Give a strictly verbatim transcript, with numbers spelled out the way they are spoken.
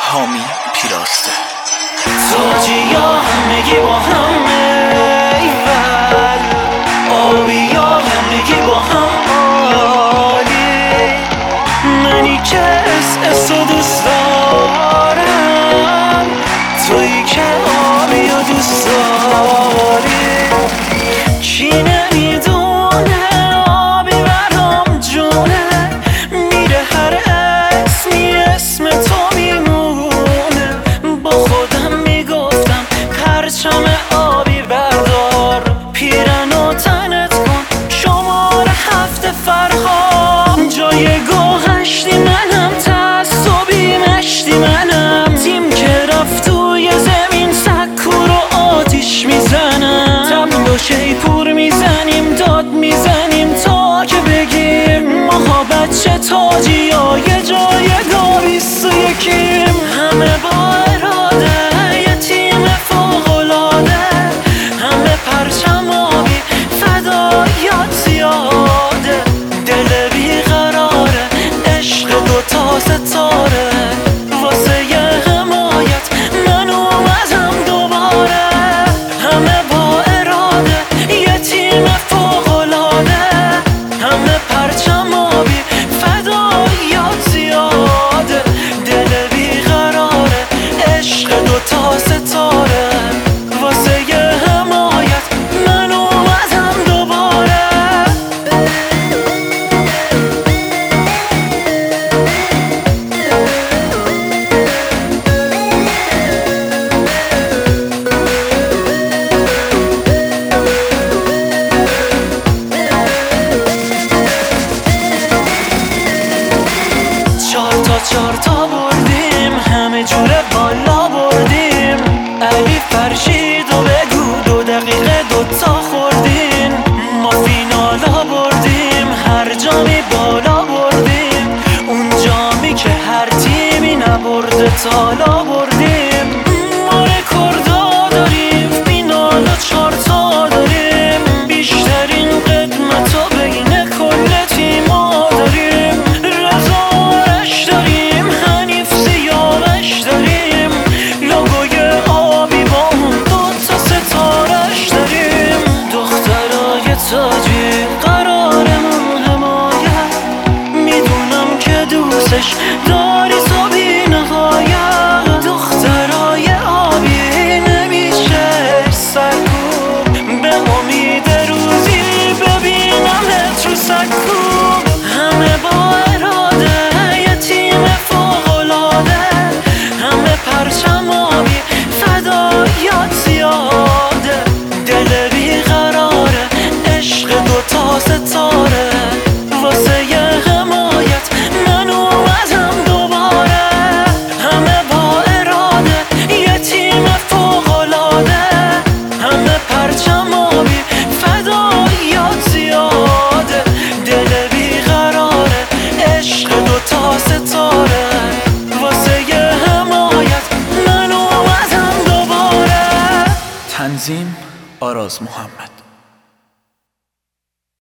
حامی پیراسته. تاجی ها همگی با هم ایول، آبی ها همگی با هم عالی. منی که اس اس و دوست دارم، تویی که آبی و دوست داری. کی نمیدونه آبی برام جونه، میره هر اسمی اسم تو میمونه. با خودم میگفتم پرچم آبی بردار، پیرنو تنت کن شماره هفت فرهام. جای گوهشتی منم، تعصبی مشتی منم، تیم که رفت توی زمین سکو رو آتیش میزنم. تبل و شیپور میزنیم، داد میزنیم تا که بگیم ماها بچه تاجی ها یه جای دو بیست و یکیم. همه با اراده یه تیم فوقلاده، همه پرچم آبی فدایات زیاده. دل بیقراره عشق دوتا ستاره، واسه یه حمایت من اومدم دوباره. همه با اراده یه تیم فوقلاده، همه پرچم آبی فدایات زیاده. دل بیقراره عشق دوتا ستاره، واسه یه حمایت من اومدم دوباره. چهار تا چهار تا بردیم، همه جوره بالا بردیم. علی فرشید و بگو دو دقیقه دوتا خوردیم. ما فینالا بردیم، هر جامی بالا بردیم. اون جامی که هر تیمی نبرده تالا بردیم. ما رکوردا داریم، فینالا چهار تا داریم. بیشترین قدمتا بین کل تیما داریم. رزارش داریم، حنیف سیاوش داریم. لوگوی آبی با اون دوتا ستارش داریم. دخترای تاجی قرارمون حمایت، میدونم که دوستش داری تو بی نهایت. دخترای آبی نمیشه سرکوب، به امید روزی ببینمت رو سکوب. همه با اراده یه تیم فوقلاده، همه پرچم آبی فدایات زیاده. دل بیقراره عشق دوتا ستاره، واسه یه حمایت من اومدم دوباره. همه با اراده یه تیم فوقلاده، همه پرچم آبی فدایات زیاده. دل بیقراره عشق دوتا ستاره، واسه یه حمایت من اومدم دوباره. تنظیم آراز محمد.